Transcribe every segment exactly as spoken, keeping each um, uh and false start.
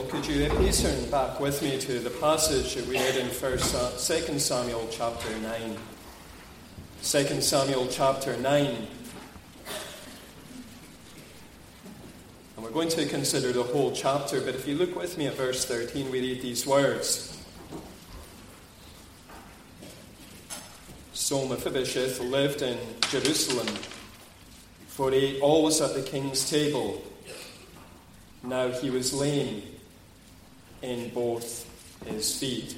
Well, could you please turn back with me to the passage that we read in First, uh, Second Samuel chapter nine. Second Samuel chapter nine. And we're going to consider the whole chapter, but if you look with me at verse thirteen, we read these words. So Mephibosheth lived in Jerusalem, for he ate always at the king's table. Now he was lame in both his feet.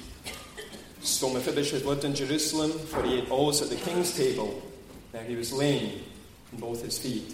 So Mephibosheth lived in Jerusalem, for he ate always at the king's table. Now he was lame in both his feet.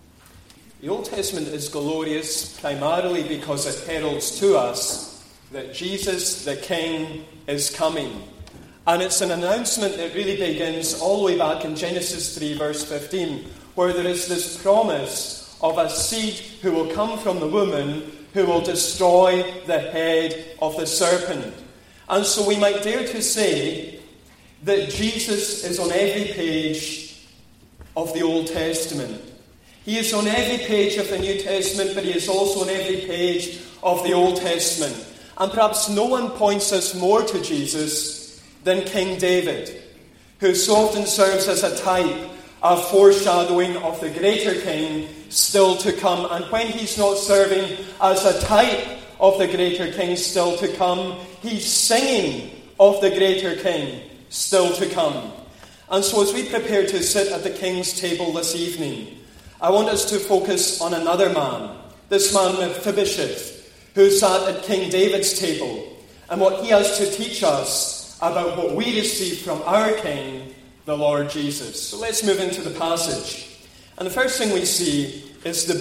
The Old Testament is glorious primarily because it heralds to us that Jesus the King is coming. And it's an announcement that really begins all the way back in Genesis three, verse fifteen, where there is this promise of a seed who will come from the woman who will destroy the head of the serpent. And so we might dare to say that Jesus is on every page of the Old Testament. He is on every page of the New Testament, but he is also on every page of the Old Testament. And perhaps no one points us more to Jesus than King David, who so often serves as a type, a foreshadowing of the greater King still to come. And when he's not serving as a type of the greater King still to come, he's singing of the greater King still to come. And so as we prepare to sit at the King's table this evening, I want us to focus on another man, this man Mephibosheth, who sat at King David's table, and what he has to teach us about what we receive from our King, the Lord Jesus. So let's move into the passage. And the first thing we see is the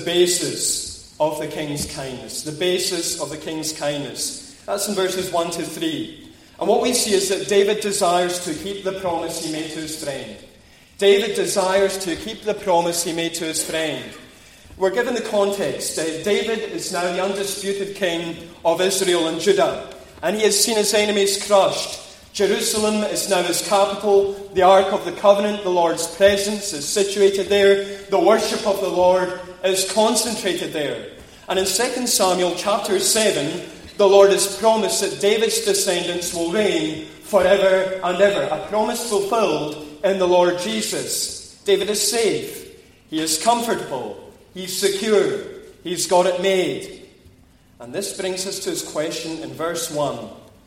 basis of the King's kindness. The basis of the King's kindness. That's in verses one to three. And what we see is that David desires to keep the promise he made to his friend. David desires to keep the promise he made to his friend. We're given the context. Uh, David is now the undisputed king of Israel and Judah, and he has seen his enemies crushed. Jerusalem is now his capital. The Ark of the Covenant, the Lord's presence, is situated there. The worship of the Lord is concentrated there. And in Second Samuel chapter seven, the Lord has promised that David's descendants will reign forever and ever. A promise fulfilled in the Lord Jesus. David is safe. He is comfortable. He's secure. He's got it made. And this brings us to his question in verse one.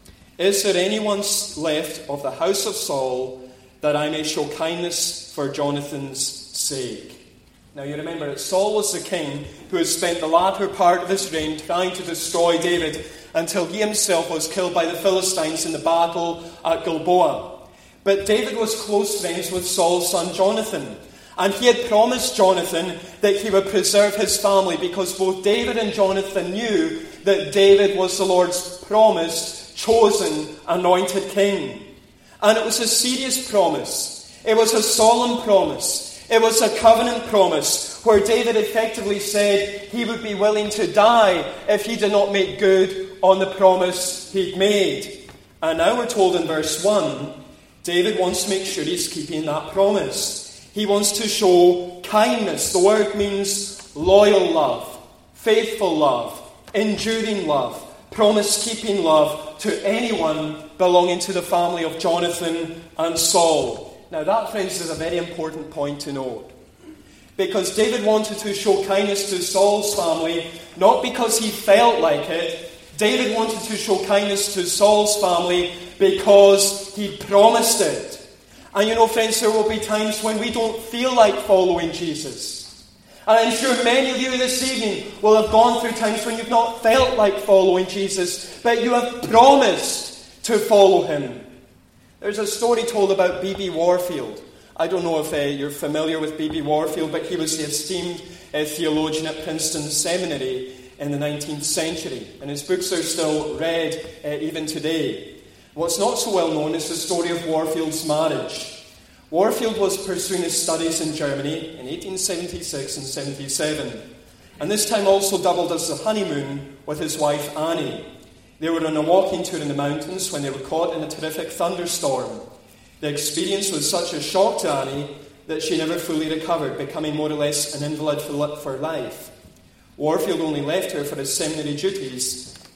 Is there anyone left of the house of Saul that I may show kindness for Jonathan's sake? Now you remember that Saul was the king who had spent the latter part of his reign trying to destroy David until he himself was killed by the Philistines in the battle at Gilboa. But David was close friends with Saul's son Jonathan, and he had promised Jonathan that he would preserve his family, because both David and Jonathan knew that David was the Lord's promised, chosen, anointed king. And it was a serious promise. It was a solemn promise. It was a covenant promise where David effectively said he would be willing to die if he did not make good on the promise he'd made. And now we're told in verse one, David wants to make sure he's keeping that promise. He wants to show kindness. The word means loyal love, faithful love, enduring love, promise-keeping love to anyone belonging to the family of Jonathan and Saul. Now that, friends, is a very important point to note. Because David wanted to show kindness to Saul's family, not because he felt like it. David wanted to show kindness to Saul's family because he promised it. And you know, friends, there will be times when we don't feel like following Jesus. And I'm sure many of you this evening will have gone through times when you've not felt like following Jesus, but you have promised to follow him. There's a story told about B B Warfield. I don't know if uh, you're familiar with B B Warfield, but he was the esteemed uh, theologian at Princeton Seminary in the nineteenth century. And his books are still read uh, even today. What's not so well known is the story of Warfield's marriage. Warfield was pursuing his studies in Germany in eighteen seventy-six and seventy-seven, and this time also doubled as a honeymoon with his wife Annie. They were on a walking tour in the mountains when they were caught in a terrific thunderstorm. The experience was such a shock to Annie that she never fully recovered, becoming more or less an invalid for life. Warfield only left her for his seminary duties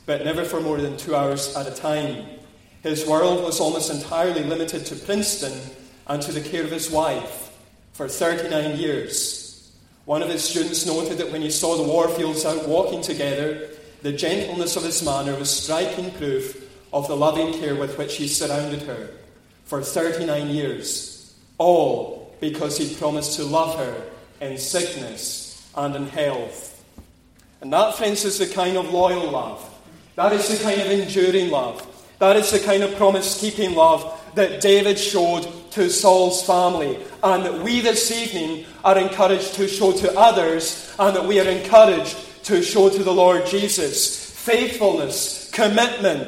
but never for more than two hours at a time. His world was almost entirely limited to Princeton and to the care of his wife for thirty-nine years. One of his students noted that when he saw the Warfields out walking together, the gentleness of his manner was striking proof of the loving care with which he surrounded her for thirty-nine years, all because he promised to love her in sickness and in health. And that, friends, is the kind of loyal love. That is the kind of enduring love. That is the kind of promise-keeping love that David showed to Saul's family, and that we this evening are encouraged to show to others, and that we are encouraged to show to the Lord Jesus. Faithfulness, commitment,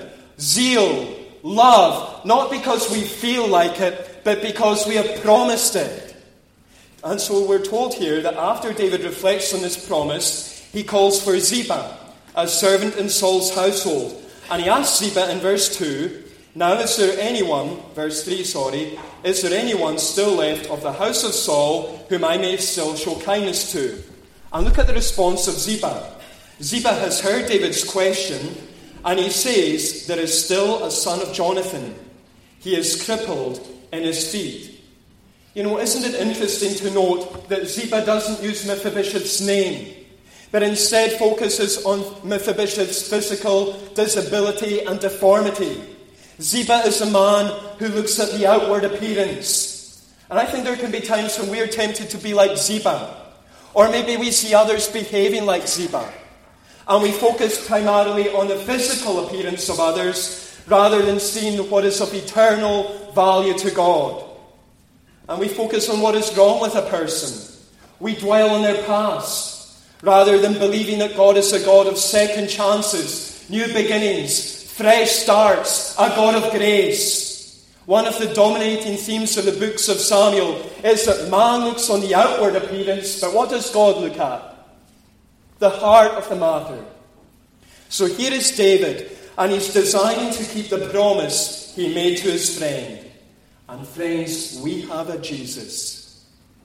zeal, love, not because we feel like it, but because we have promised it. And so we're told here that after David reflects on this promise, he calls for Ziba, a servant in Saul's household. And he asks Ziba in verse two, "Now is there anyone," verse three, sorry, "is there anyone still left of the house of Saul whom I may still show kindness to?" And look at the response of Ziba. Ziba has heard David's question, and he says, "There is still a son of Jonathan. He is crippled in his feet." You know, isn't it interesting to note that Ziba doesn't use Mephibosheth's name, but instead focuses on Mephibosheth's physical disability and deformity. Ziba is a man who looks at the outward appearance. And I think there can be times when we're tempted to be like Ziba. Or maybe we see others behaving like Ziba. And we focus primarily on the physical appearance of others, rather than seeing what is of eternal value to God. And we focus on what is wrong with a person. We dwell on their past, rather than believing that God is a God of second chances, new beginnings, fresh starts, a God of grace. One of the dominating themes of the books of Samuel is that man looks on the outward appearance, but what does God look at? The heart of the matter. So here is David, and he's designing to keep the promise he made to his friend. And friends, we have a Jesus.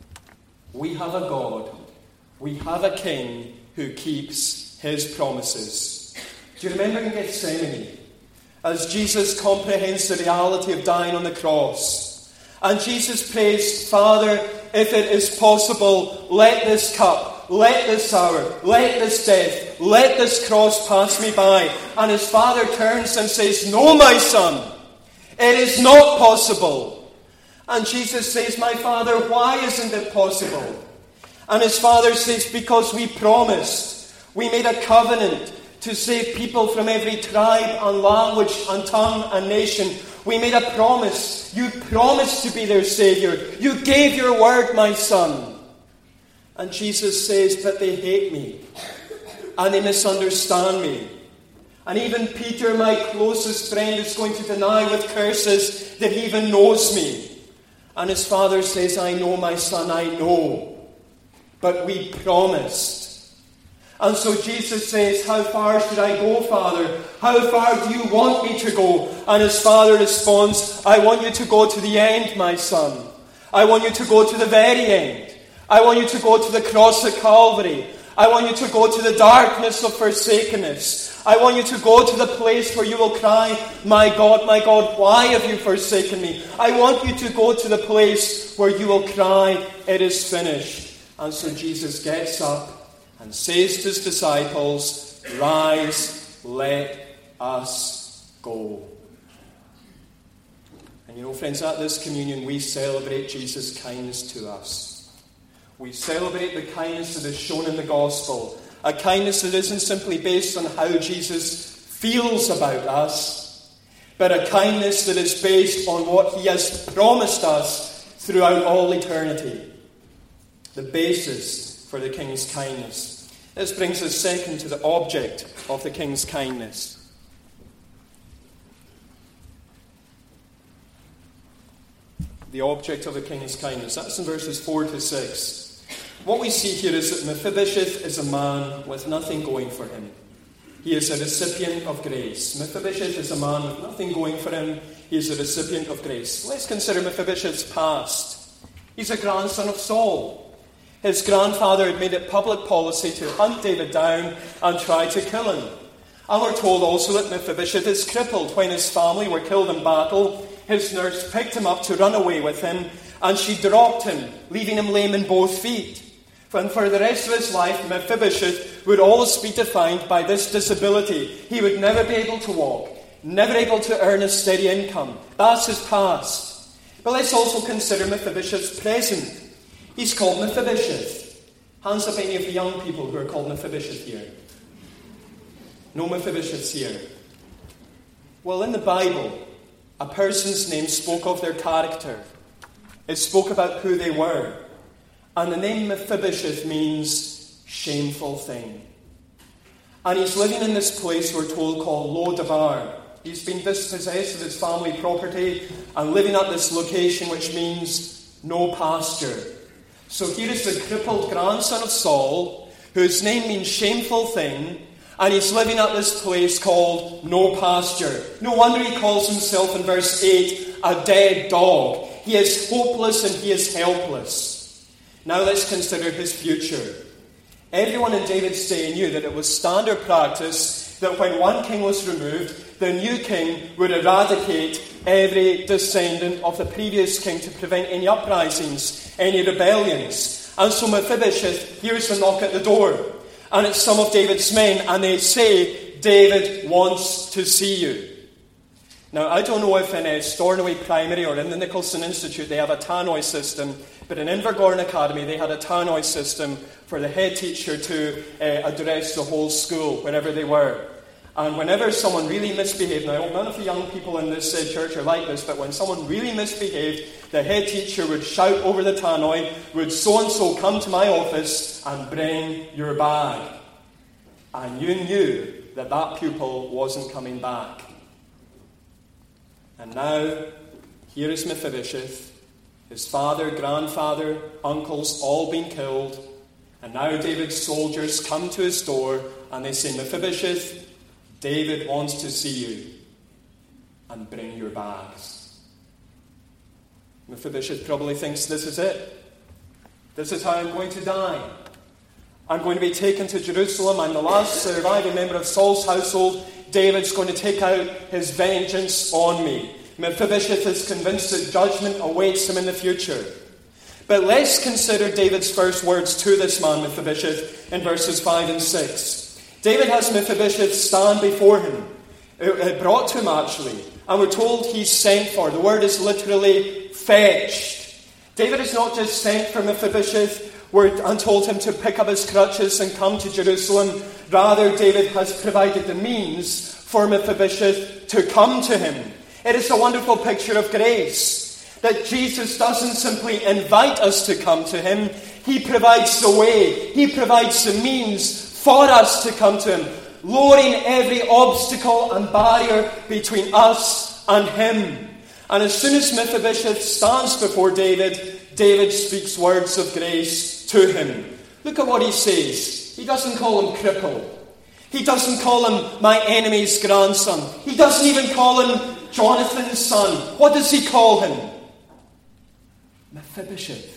We have a God. We have a king who keeps his promises. Do you remember in Gethsemane, as Jesus comprehends the reality of dying on the cross, and Jesus prays, "Father, if it is possible, let this cup, let this hour, let this death, let this cross pass me by." And his Father turns and says, "No, my son, it is not possible." And Jesus says, "My Father, why isn't it possible?" And his Father says, "Because we promised. We made a covenant to save people from every tribe and language and tongue and nation. We made a promise. You promised to be their Savior. You gave your word, my son." And Jesus says, "But they hate me. And they misunderstand me. And even Peter, my closest friend, is going to deny with curses that he even knows me." And his Father says, "I know, my son, I know. But we promised." And so Jesus says, "How far should I go, Father? How far do you want me to go?" And his Father responds, "I want you to go to the end, my son. I want you to go to the very end. I want you to go to the cross at Calvary. I want you to go to the darkness of forsakenness. I want you to go to the place where you will cry, 'My God, my God, why have you forsaken me?' I want you to go to the place where you will cry, 'It is finished.'" And so Jesus gets up and says to his disciples, "Rise, let us go." And you know, friends, at this communion we celebrate Jesus' kindness to us. We celebrate the kindness that is shown in the gospel. A kindness that isn't simply based on how Jesus feels about us, but a kindness that is based on what he has promised us throughout all eternity. The basis for the king's kindness. This brings us second to the object of the king's kindness. The object of the king's kindness. That's in verses four to six. What we see here is that Mephibosheth is a man with nothing going for him. He is a recipient of grace. Mephibosheth is a man with nothing going for him. He is a recipient of grace. Let's consider Mephibosheth's past. He's a grandson of Saul. His grandfather had made it public policy to hunt David down and try to kill him. And we're told also that Mephibosheth is crippled. When his family were killed in battle, his nurse picked him up to run away with him, and she dropped him, leaving him lame in both feet. And for the rest of his life, Mephibosheth would always be defined by this disability. He would never be able to walk, never able to earn a steady income. That's his past. But let's also consider Mephibosheth's present. He's called Mephibosheth. Hands up any of the young people who are called Mephibosheth here. No Mephibosheths here. Well, in the Bible, a person's name spoke of their character. It spoke about who they were. And the name Mephibosheth means shameful thing. And he's living in this place, we're told, called Lo-Debar. He's been dispossessed of his family property and living at this location, which means no pasture. So here is the crippled grandson of Saul, whose name means shameful thing, and he's living at this place called no pasture. No wonder he calls himself in verse eight a dead dog. He is hopeless and he is helpless. Now let's consider his future. Everyone in David's day knew that it was standard practice that when one king was removed, the new king would eradicate every descendant of the previous king to prevent any uprisings, any rebellions. And so Mephibosheth hears the knock at the door. And it's some of David's men, and they say, David wants to see you. Now, I don't know if in uh, Stornoway Primary or in the Nicholson Institute they have a tannoy system, but in Invergorn Academy they had a tannoy system for the head teacher to uh, address the whole school wherever they were. And whenever someone really misbehaved, now none of the young people in this uh, church are like this, but when someone really misbehaved, the head teacher would shout over the tannoy, would so-and-so come to my office and bring your bag. And you knew that that pupil wasn't coming back. And now, here is Mephibosheth, his father, grandfather, uncles, all been killed. And now David's soldiers come to his door and they say, Mephibosheth, David wants to see you and bring your bags. Mephibosheth probably thinks this is it. This is how I'm going to die. I'm going to be taken to Jerusalem. I'm the last surviving member of Saul's household. David's going to take out his vengeance on me. Mephibosheth is convinced that judgment awaits him in the future. But let's consider David's first words to this man, Mephibosheth, in verses five and six. David has Mephibosheth stand before him, brought to him actually, and we're told he's sent for. The word is literally fetched. David is not just sent for Mephibosheth and told him to pick up his crutches and come to Jerusalem. Rather, David has provided the means for Mephibosheth to come to him. It is a wonderful picture of grace, that Jesus doesn't simply invite us to come to him. He provides the way. He provides the means for us to come to him, lowering every obstacle and barrier between us and him. And as soon as Mephibosheth stands before David, David speaks words of grace to him. Look at what he says. He doesn't call him cripple. He doesn't call him my enemy's grandson. He doesn't even call him Jonathan's son. What does he call him? Mephibosheth.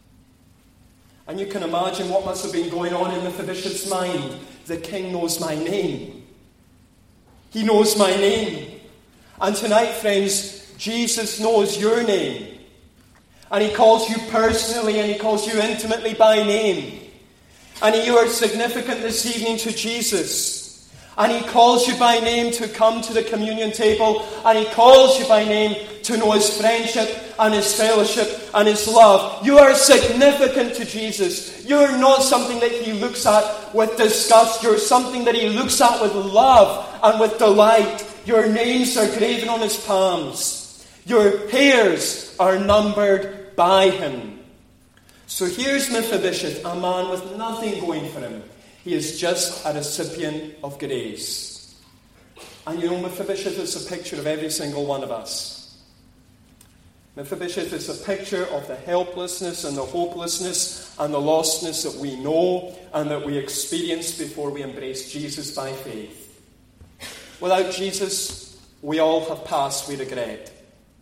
And you can imagine what must have been going on in Mephibosheth's mind. The king knows my name. He knows my name. And tonight, friends, Jesus knows your name. And he calls you personally and he calls you intimately by name. And you are significant this evening to Jesus. And he calls you by name to come to the communion table. And he calls you by name to know his friendship and his fellowship and his love. You are significant to Jesus. You're not something that he looks at with disgust. You're something that he looks at with love and with delight. Your names are graven on his palms. Your hairs are numbered by him. So here's Mephibosheth, a man with nothing going for him. He is just a recipient of grace. And you know, Mephibosheth is a picture of every single one of us. Mephibosheth is a picture of the helplessness and the hopelessness and the lostness that we know and that we experience before we embrace Jesus by faith. Without Jesus, we all have past we regret.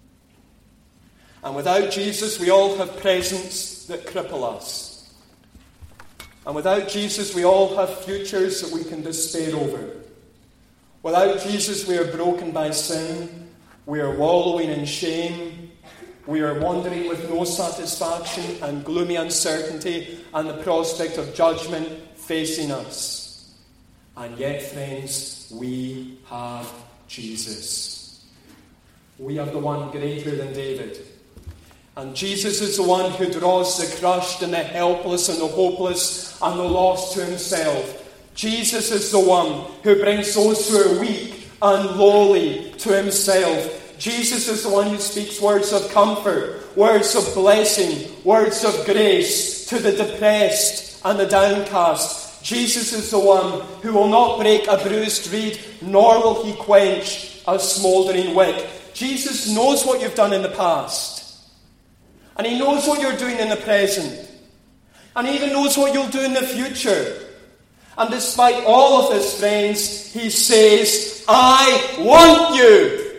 And without Jesus, we all have presents that cripple us. And without Jesus, we all have futures that we can despair over. Without Jesus, we are broken by sin. We are wallowing in shame. We are wandering with no satisfaction and gloomy uncertainty and the prospect of judgment facing us. And yet, friends, we have Jesus. We have the one greater than David. And Jesus is the one who draws the crushed and the helpless and the hopeless and the lost to himself. Jesus is the one who brings those who are weak and lowly to himself. Jesus is the one who speaks words of comfort, words of blessing, words of grace to the depressed and the downcast. Jesus is the one who will not break a bruised reed, nor will he quench a smouldering wick. Jesus knows what you've done in the past. And he knows what you're doing in the present. And he even knows what you'll do in the future. And despite all of this, friends, he says, I want you.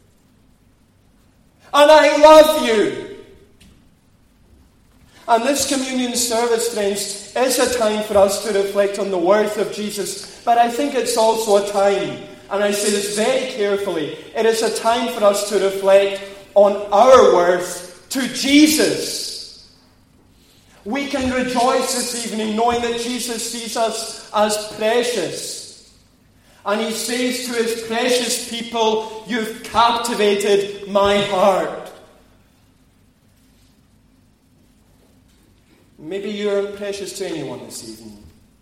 And I love you. And this communion service, friends, is a time for us to reflect on the worth of Jesus. But I think it's also a time, and I say this very carefully, it is a time for us to reflect on our worth to Jesus. We can rejoice this evening knowing that Jesus sees us as precious. And he says to his precious people, you've captivated my heart. Maybe you aren't precious to anyone this evening.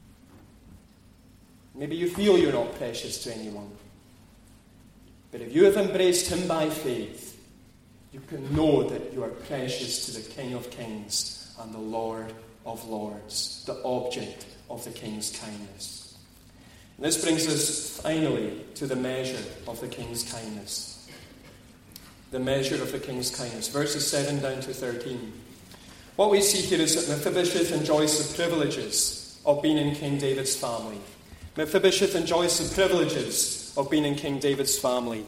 Maybe you feel you're not precious to anyone. But if you have embraced him by faith, you can know that you are precious to the King of Kings and the Lord of Lords, the object of the King's kindness. And this brings us finally to the measure of the King's kindness. The measure of the King's kindness. Verses seven down to thirteen. What we see here is that Mephibosheth enjoys the privileges of being in King David's family. Mephibosheth enjoys the privileges of being in King David's family.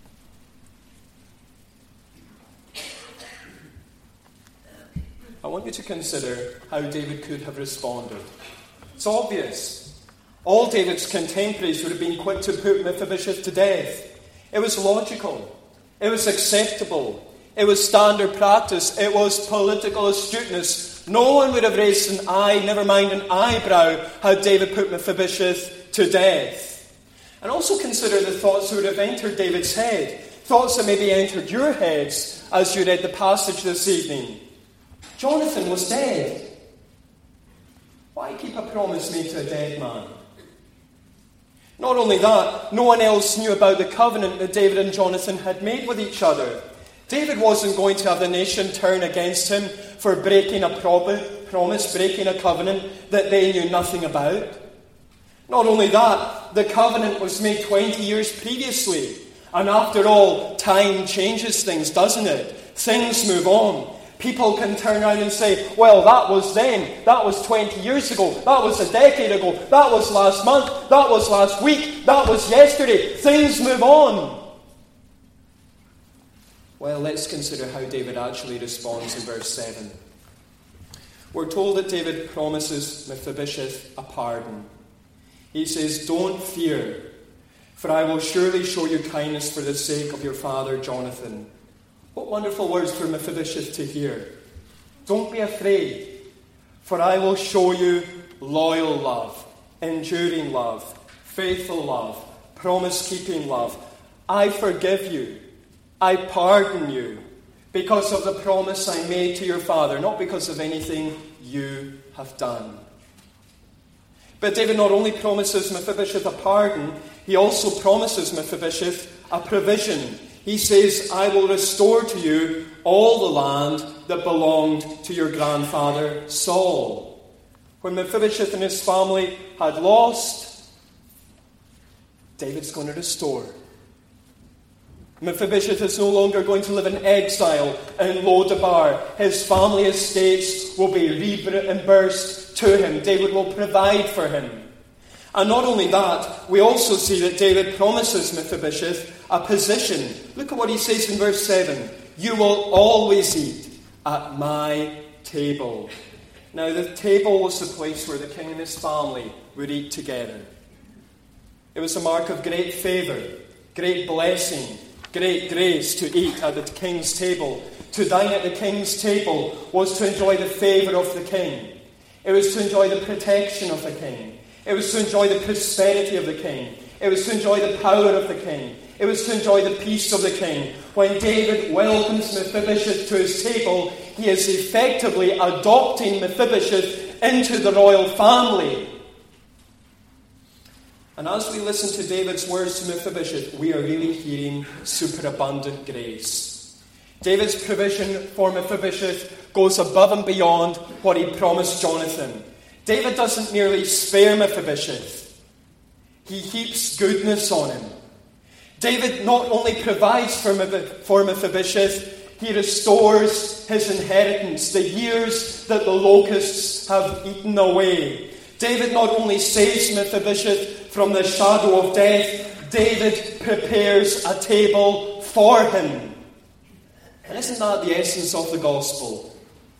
I want you to consider how David could have responded. It's obvious. All David's contemporaries would have been quick to put Mephibosheth to death. It was logical. It was acceptable. It was standard practice. It was political astuteness. No one would have raised an eye, never mind an eyebrow, had David put Mephibosheth to death. And also consider the thoughts that would have entered David's head. Thoughts that maybe entered your heads as you read the passage this evening. Jonathan was dead. Why keep a promise made to a dead man? Not only that, no one else knew about the covenant that David and Jonathan had made with each other. David wasn't going to have the nation turn against him for breaking a promise, breaking a covenant that they knew nothing about. Not only that, the covenant was made twenty years previously. And after all, time changes things, doesn't it? Things move on. People can turn around and say, well, that was then, that was twenty years ago, that was a decade ago, that was last month, that was last week, that was yesterday. Things move on. Well, let's consider how David actually responds in verse seven. We're told that David promises Mephibosheth a pardon. He says, don't fear, for I will surely show you kindness for the sake of your father Jonathan. What wonderful words for Mephibosheth to hear. Don't be afraid, for I will show you loyal love, enduring love, faithful love, promise-keeping love. I forgive you. I pardon you because of the promise I made to your father, not because of anything you have done. But David not only promises Mephibosheth a pardon, he also promises Mephibosheth a provision. He says, I will restore to you all the land that belonged to your grandfather Saul. When Mephibosheth and his family had lost, David's going to restore. Mephibosheth is no longer going to live in exile in Lodabar. His family estates will be reimbursed to him. David will provide for him. And not only that, we also see that David promises Mephibosheth a position. Look at what he says in verse seven. You will always eat at my table. Now, the table was the place where the king and his family would eat together. It was a mark of great favour, great blessing, great grace to eat at the king's table. To dine at the king's table was to enjoy the favour of the king. It was to enjoy the protection of the king. It was to enjoy the prosperity of the king. It was to enjoy the power of the king. It was to enjoy the peace of the king. When David welcomes Mephibosheth to his table, he is effectively adopting Mephibosheth into the royal family. And as we listen to David's words to Mephibosheth, we are really hearing superabundant grace. David's provision for Mephibosheth goes above and beyond what he promised Jonathan. David doesn't merely spare Mephibosheth, he heaps goodness on him. David not only provides for Mephibosheth, he restores his inheritance, the years that the locusts have eaten away. David not only saves Mephibosheth from the shadow of death, David prepares a table for him. And isn't that the essence of the gospel?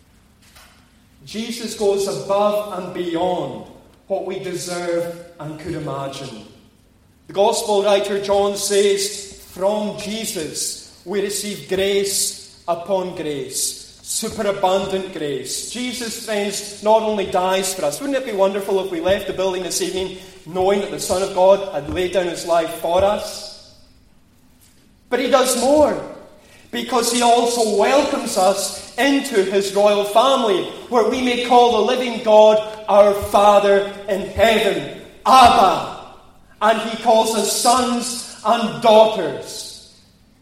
Jesus goes above and beyond what we deserve and could imagine. The Gospel writer John says, from Jesus we receive grace upon grace, superabundant grace. Jesus, friends, not only dies for us. Wouldn't it be wonderful if we left the building this evening knowing that the Son of God had laid down his life for us? But he does more, because he also welcomes us into his royal family, where we may call the living God our Father in heaven, Abba. And he calls us sons and daughters.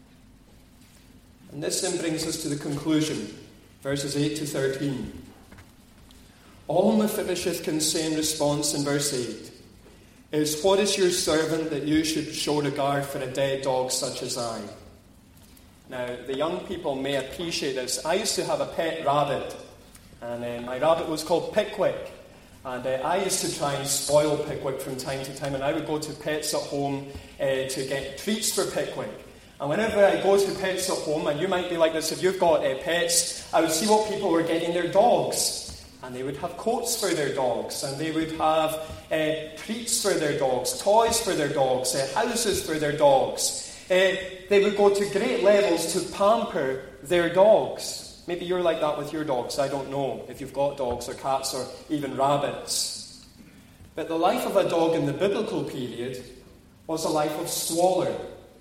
And this then brings us to the conclusion, verses eight to thirteen. All Mephibosheth can say in response in verse eight is, what is your servant that you should show regard for a dead dog such as I? Now, the young people may appreciate this. I used to have a pet rabbit, and uh, my rabbit was called Pickwick. And uh, I used to try and spoil Pickwick from time to time, and I would go to Pets at Home uh, to get treats for Pickwick. And whenever I go to Pets at Home, and you might be like this if you've got uh, pets, I would see what people were getting their dogs. And they would have coats for their dogs, and they would have uh, treats for their dogs, toys for their dogs, uh, houses for their dogs. Uh, they would go to great levels to pamper their dogs. Maybe you're like that with your dogs. I don't know if you've got dogs or cats or even rabbits. But the life of a dog in the biblical period was a life of squalor.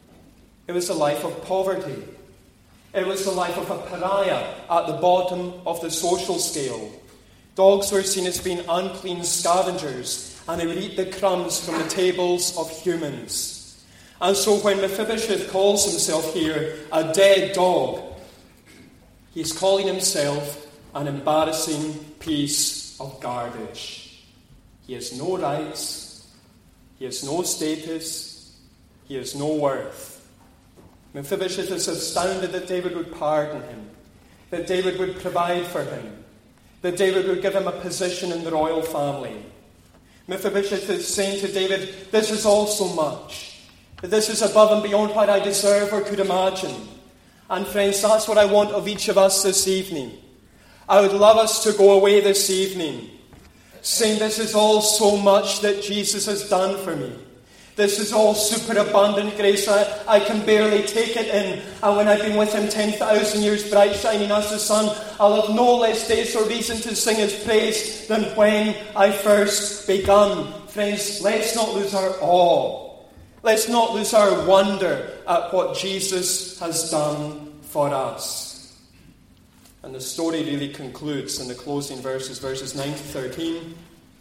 It was a life of poverty. It was the life of a pariah at the bottom of the social scale. Dogs were seen as being unclean scavengers, and they would eat the crumbs from the tables of humans. And so when Mephibosheth calls himself here a dead dog, he's calling himself an embarrassing piece of garbage. He has no rights. He has no status. He has no worth. Mephibosheth is astounded that David would pardon him, that David would provide for him, that David would give him a position in the royal family. Mephibosheth is saying to David, this is all so much, that this is above and beyond what I deserve or could imagine. And friends, that's what I want of each of us this evening. I would love us to go away this evening saying, this is all so much that Jesus has done for me. This is all superabundant grace. I, I can barely take it in. And when I've been with him ten thousand years bright shining as the sun, I'll have no less days or reason to sing his praise than when I first begun. Friends, let's not lose our awe. Let's not lose our wonder at what Jesus has done for us. And the story really concludes in the closing verses, verses nine to thirteen.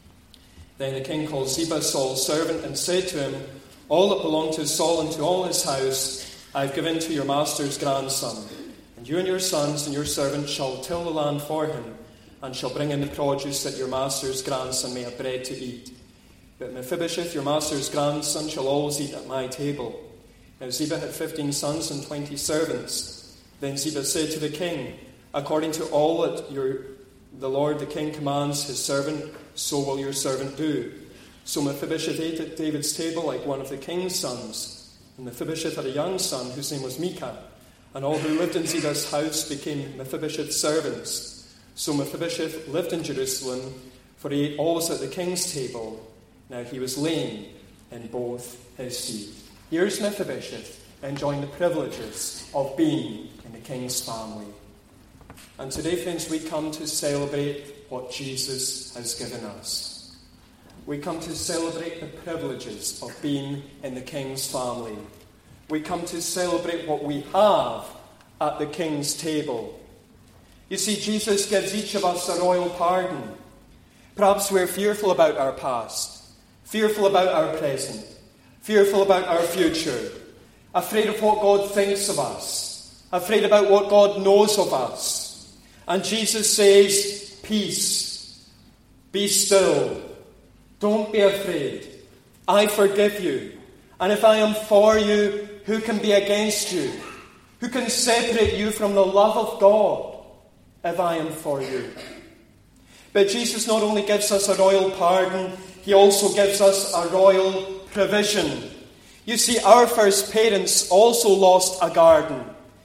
Then the king called Ziba, Saul's servant, and said to him, all that belonged to Saul and to all his house I have given to your master's grandson. And you and your sons and your servants shall till the land for him, and shall bring in the produce that your master's grandson may have bread to eat. But Mephibosheth, your master's grandson, shall always eat at my table. Now Ziba had fifteen sons and twenty servants. Then Ziba said to the king, according to all that your, the Lord the king commands his servant, so will your servant do. So Mephibosheth ate at David's table like one of the king's sons. And Mephibosheth had a young son whose name was Micah. And all who lived in Ziba's house became Mephibosheth's servants. So Mephibosheth lived in Jerusalem, for he ate always at the king's table. Now he was lame, in both his feet. Here's Mephibosheth enjoying the privileges of being in the king's family. And today, friends, we come to celebrate what Jesus has given us. We come to celebrate the privileges of being in the king's family. We come to celebrate what we have at the king's table. You see, Jesus gives each of us a royal pardon. Perhaps we're fearful about our past, fearful about our present, fearful about our future, afraid of what God thinks of us, afraid about what God knows of us. And Jesus says, peace, be still, don't be afraid. I forgive you. And if I am for you, who can be against you? Who can separate you from the love of God if I am for you? But Jesus not only gives us a royal pardon, he also gives us a royal provision. You see, our first parents also lost a garden.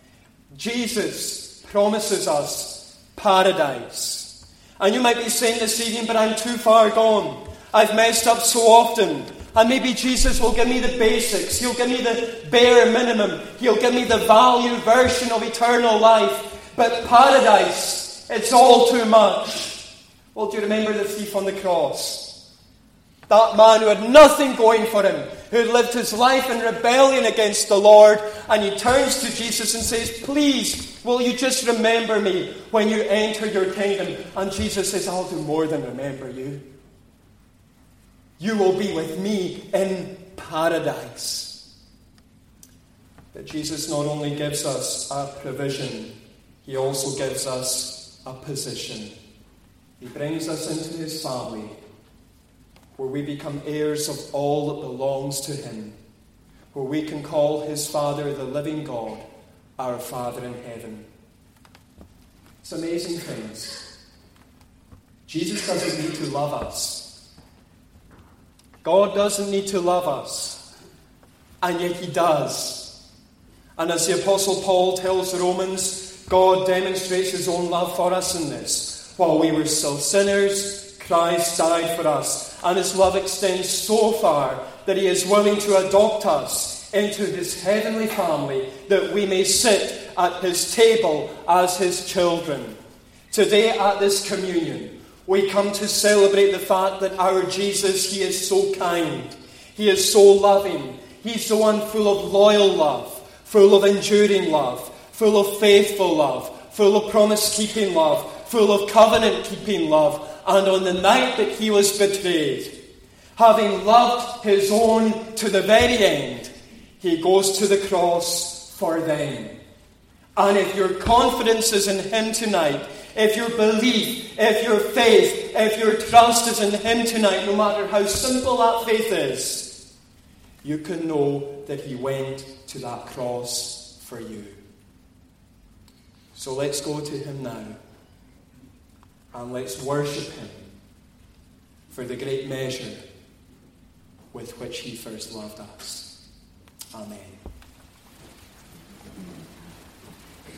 Jesus promises us paradise. And you might be saying this evening, but I'm too far gone. I've messed up so often. And maybe Jesus will give me the basics. He'll give me the bare minimum. He'll give me the value version of eternal life. But paradise, it's all too much. Well, do you remember the thief on the cross? That man who had nothing going for him, who had lived his life in rebellion against the Lord, and he turns to Jesus and says, please, will you just remember me when you enter your kingdom? And Jesus says, I'll do more than remember you. You will be with me in paradise. But Jesus not only gives us a provision, he also gives us a position. He brings us into his family, where we become heirs of all that belongs to him, where we can call his Father, the living God, our Father in heaven. It's amazing, friends. Jesus doesn't need to love us. God doesn't need to love us, and yet he does. And as the Apostle Paul tells the Romans, God demonstrates his own love for us in this. While we were still sinners, Christ died for us. And his love extends so far that he is willing to adopt us into his heavenly family, that we may sit at his table as his children. Today at this communion, we come to celebrate the fact that our Jesus, he is so kind, he is so loving, he's the one full of loyal love, full of enduring love, full of faithful love, full of promise-keeping love, full of covenant-keeping love. And on the night that he was betrayed, having loved his own to the very end, he goes to the cross for them. And if your confidence is in him tonight, if your belief, if your faith, if your trust is in him tonight, no matter how simple that faith is, you can know that he went to that cross for you. So let's go to him now, and let's worship him for the great measure with which he first loved us. Amen.